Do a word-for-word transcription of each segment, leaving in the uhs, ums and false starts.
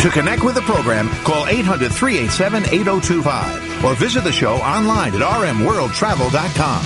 To connect with the program, call eight hundred, three eight seven, eight zero two five or visit the show online at r m world travel dot com.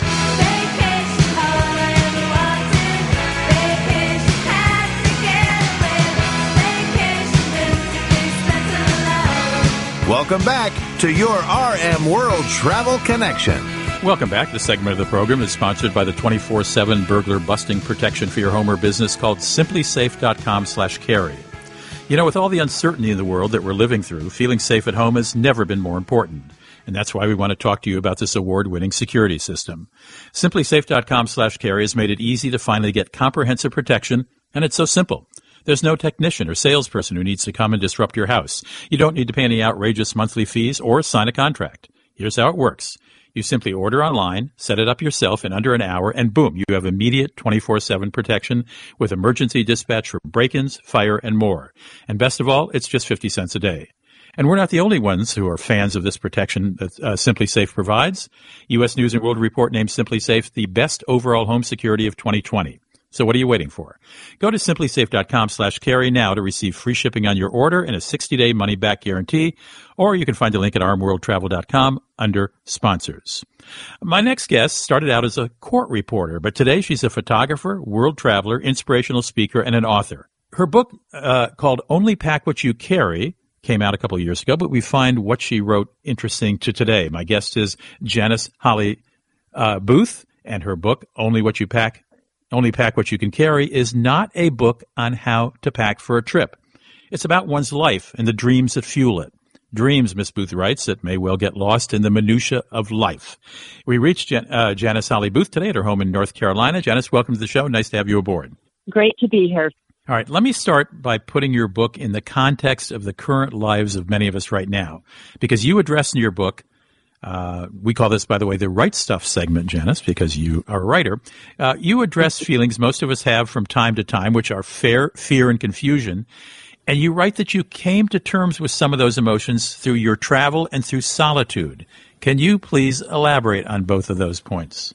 Welcome back to your R M World Travel Connection. Welcome back. This segment of the program is sponsored by the twenty-four seven burglar busting protection for your home or business called simply safe dot com slash carry. You know, with all the uncertainty in the world that we're living through, feeling safe at home has never been more important. And that's why we want to talk to you about this award-winning security system. simply safe dot com slash carry has made it easy to finally get comprehensive protection, and it's so simple. There's no technician or salesperson who needs to come and disrupt your house. You don't need to pay any outrageous monthly fees or sign a contract. Here's how it works. You simply order online, set it up yourself in under an hour, and boom, you have immediate twenty-four seven protection with emergency dispatch for break-ins, fire, and more. And best of all, it's just fifty cents a day. And we're not the only ones who are fans of this protection that uh, SimpliSafe provides. U S News and World Report named SimpliSafe the best overall home security of twenty twenty. So what are you waiting for? Go to simply safe dot com slash carry now to receive free shipping on your order and a sixty-day money-back guarantee, or you can find a link at r m world travel dot com under sponsors. My next guest started out as a court reporter, but today she's a photographer, world traveler, inspirational speaker, and an author. Her book uh, called Only Pack What You Carry came out a couple of years ago, but we find what she wrote interesting to today. My guest is Janice Holly uh, Booth, and her book, Only What You Pack Only Pack What You Can Carry, is not a book on how to pack for a trip. It's about one's life and the dreams that fuel it. Dreams, Miss Booth writes, that may well get lost in the minutia of life. We reached Jan- uh, Janice Holly Booth today at her home in North Carolina. Janice, welcome to the show. Nice to have you aboard. Great to be here. All right, let me start by putting your book in the context of the current lives of many of us right now, because you address in your book, Uh, we call this, by the way, the Right Stuff segment, Janice, because you are a writer. Uh, you address feelings most of us have from time to time, which are fear, fear and confusion. And you write that you came to terms with some of those emotions through your travel and through solitude. Can you please elaborate on both of those points?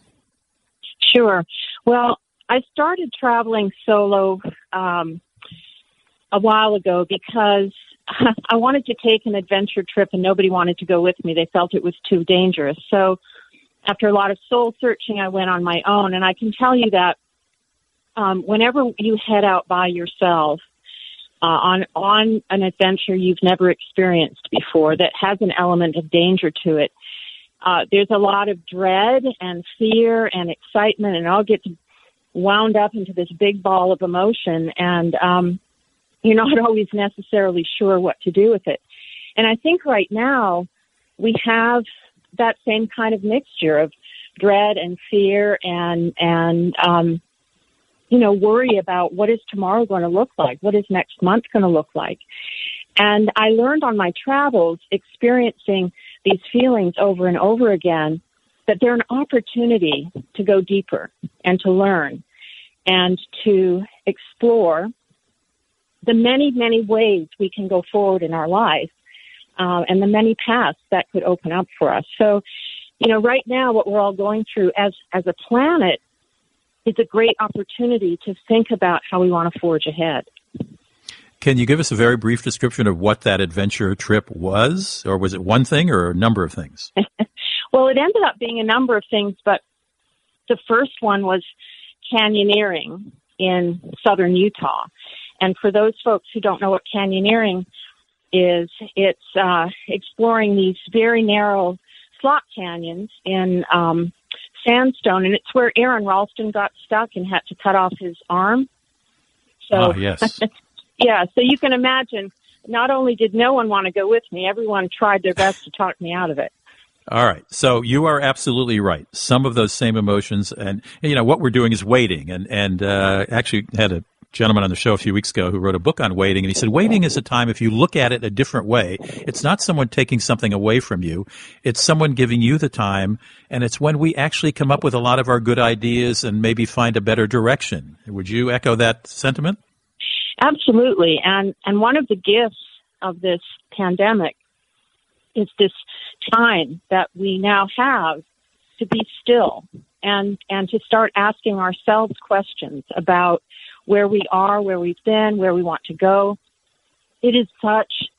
Sure. Well, I started traveling solo um, a while ago because I wanted to take an adventure trip and nobody wanted to go with me. They felt it was too dangerous. So after a lot of soul searching, I went on my own. And I can tell you that um, whenever you head out by yourself uh, on, on an adventure you've never experienced before that has an element of danger to it, uh, there's a lot of dread and fear and excitement, and it all gets wound up into this big ball of emotion. And, um, you're not always necessarily sure what to do with it. And I think right now we have that same kind of mixture of dread and fear and, and, um, you know, worry about what is tomorrow going to look like? What is next month going to look like? And I learned on my travels, experiencing these feelings over and over again, that they're an opportunity to go deeper and to learn and to explore the many, many ways we can go forward in our life, uh, and the many paths that could open up for us. So, you know, right now what we're all going through as, as a planet is a great opportunity to think about how we want to forge ahead. Can you give us a very brief description of what that adventure trip was? Or was it one thing or a number of things? Well, it ended up being a number of things, but the first one was canyoneering in southern Utah. And for those folks who don't know what canyoneering is, it's uh, exploring these very narrow slot canyons in um, sandstone, and it's where Aaron Ralston got stuck and had to cut off his arm. So, oh, yes. Yeah, so you can imagine, not only did no one want to go with me, everyone tried their best to talk me out of it. All right. So you are absolutely right. Some of those same emotions, and, you know, what we're doing is waiting, and, and uh, actually had a gentleman on the show a few weeks ago who wrote a book on waiting, and he said waiting is a time, if you look at it a different way, it's not someone taking something away from you, it's someone giving you the time, and it's when we actually come up with a lot of our good ideas and maybe find a better direction. Would you echo that sentiment? Absolutely. And and one of the gifts of this pandemic is this time that we now have to be still and and to start asking ourselves questions about where we are, where we've been, where we want to go. It is such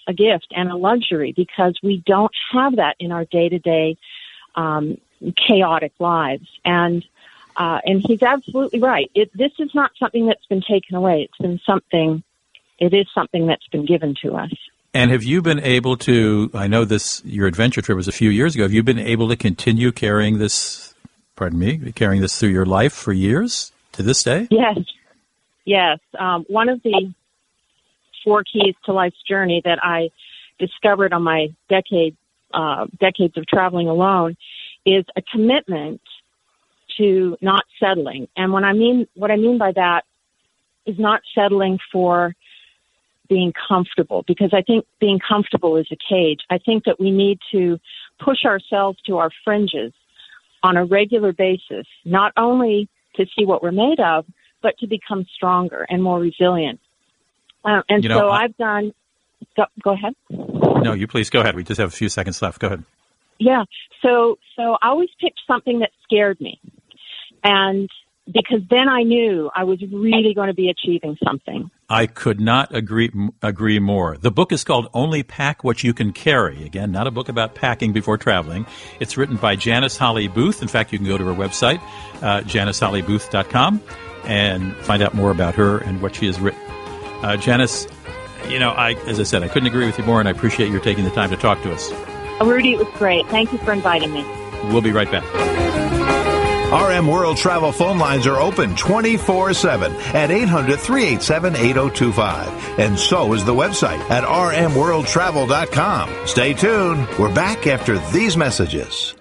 a gift and a luxury because we don't have that in our day-to-day um, chaotic lives. And uh, and he's absolutely right. It, this is not something that's been taken away. It's been something, it is something that's been given to us. And have you been able to, I know this, your adventure trip was a few years ago, have you been able to continue carrying this, pardon me, carrying this through your life for years to this day? Yes. Yes. Um, one of the four keys to life's journey that I discovered on my decade, uh, decades of traveling alone is a commitment to not settling. And when I mean, what I mean by that is not settling for being comfortable, because I think being comfortable is a cage. I think that we need to push ourselves to our fringes on a regular basis, not only to see what we're made of, but to become stronger and more resilient. Uh, and you know, so I, I've done, go, go ahead. No, you please go ahead. We just have a few seconds left. Go ahead. Yeah. So, so I always picked something that scared me. And because then I knew I was really going to be achieving something. I could not agree agree more. The book is called Only Pack What You Can Carry. Again, not a book about packing before traveling. It's written by Janice Holly Booth. In fact, you can go to her website, uh, janice holly booth dot com, and find out more about her and what she has written. Uh, Janice, you know, I, as I said, I couldn't agree with you more, and I appreciate your taking the time to talk to us. Rudy, it was great. Thank you for inviting me. We'll be right back. R M World Travel phone lines are open twenty-four seven at eight hundred, three eight seven, eight oh two five. And so is the website at r m world travel dot com. Stay tuned. We're back after these messages.